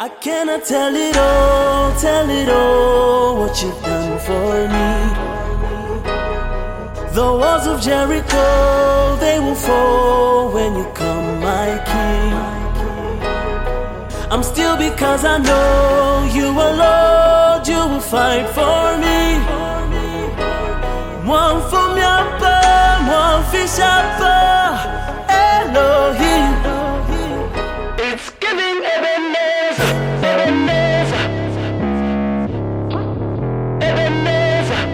I cannot tell it all, what you've done for me. The walls of Jericho, they will fall when you come, my King. I'm still because I know you are Lord, you will fight for me. One from Yapa, one fish Yapa, Elohim. It's giving Ebenezer, Ebenezer, Ebenezer,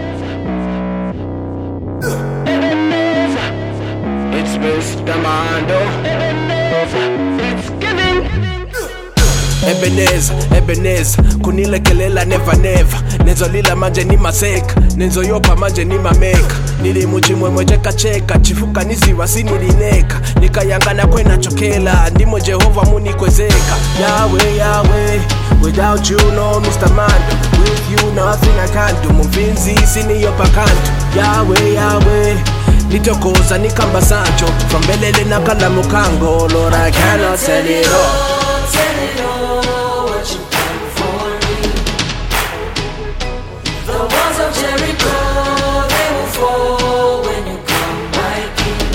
Ebenezer. It's Mr. Mando, Ebenezer. It's giving Ebenezer, Ebenezer, kunilekelela never never. Nenzolila manje ni maseka, nenzoyopa manje ni mameka. Nili mujimwe cheka cheka, chifuka niziwa sinilineka. Nikayangana kwena chokela, ndimo Jehova munikwezeka. Yahweh, Yahweh, without you no Mr. Mando. With you nothing I can't do, mumfinzi siniyopa kantu. Yahweh, Yahweh, nitokoza nikamba sancho. From belele nakala mukango, Lord I cannot tell it all. Tell it all, what you've done for me. The walls of Jericho, they will fall when you come, my King.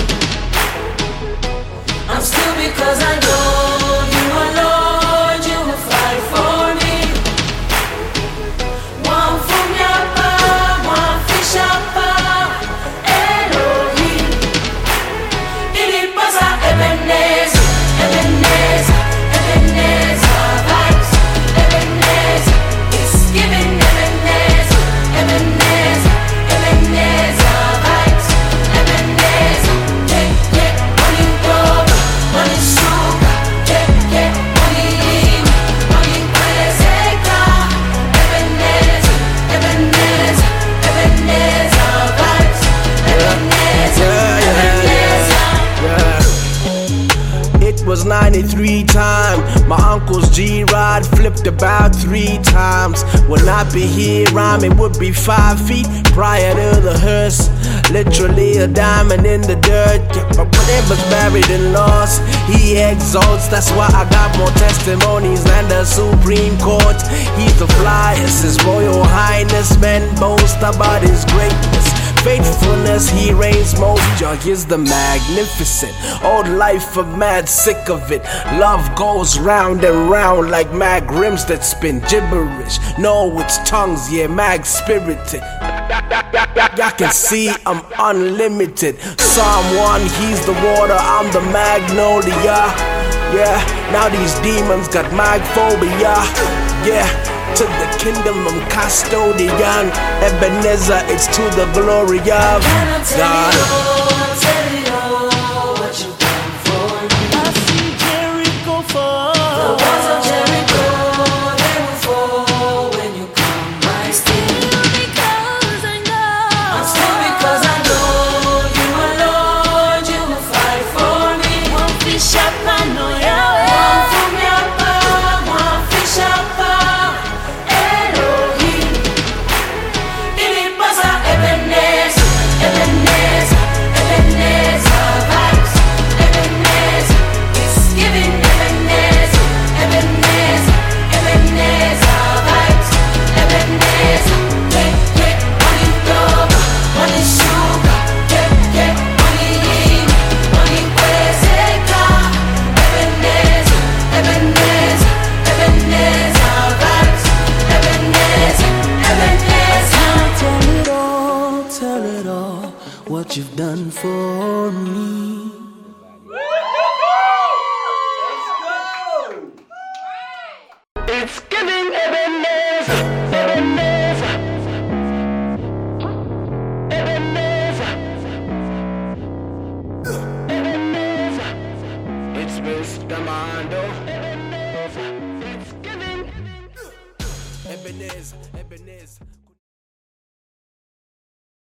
I'm still because I know you are Lord, you will fight for me. One from Yapa, one fish Yapa, Elohim. Ilipasa Ebenezer, Ebenezer. Ebenezer vibes, Ebenezer, it's giving Ebenezer, Ebenezer, Ebenezer vibes, Ebenezer, yeah, money doba, money sugar, yeah, money lima, money kwezeka, Ebenezer, Ebenezer, Ebenezer vibes, Ebenezer, Ebenezer. It was 93 time. My uncle's G-Rod flipped about 3 times. Would not be here, rhyming would be 5 feet prior to the hearse. Literally a diamond in the dirt. Yeah, but whatever's buried and lost, he exalts. That's why I got more testimonies than the Supreme Court. He's the flyest, His Royal Highness. Men boast about his greatness. Faithfulness, he reigns most. Jah is the magnificent. Old life of mad, sick of it. Love goes round and round like mag rims that spin gibberish. No, it's tongues, yeah, mag spirited. Y'all can see I'm unlimited. Psalm 1, he's the water, I'm the magnolia. Yeah, now these demons got mag phobia. Yeah, to the kingdom I'm custodian. Ebenezer, it's to the glory of God. Tell it all, what you've done for me. I see Jericho fall. The walls of Jericho, they will fall when you come, my King. I'm still because I know you are Lord, you will fight for me. One fish Yapa, no Yahweh. One from Yapa, one fish Yapa, Elohim. Ilipasa Ebenezer, Ebenezer, Ebenezer vibes, Ebenezer, it's giving Ebenezer, Ebenezer, Ebenezer vibes, Ebenezer, yeah, money doba, money sugar, yeah, money lima, money kwezeka, Ebenezer, Ebenezer, Ebenezer vibes, Ebenezer, Ebenezer. Tell it all, what you've done for me. It's giving Ebenezer, Ebenezer, Ebenezer, Ebenezer. It's Mr. Mando, Ebenezer. It's giving Ebenezer, Ebenezer.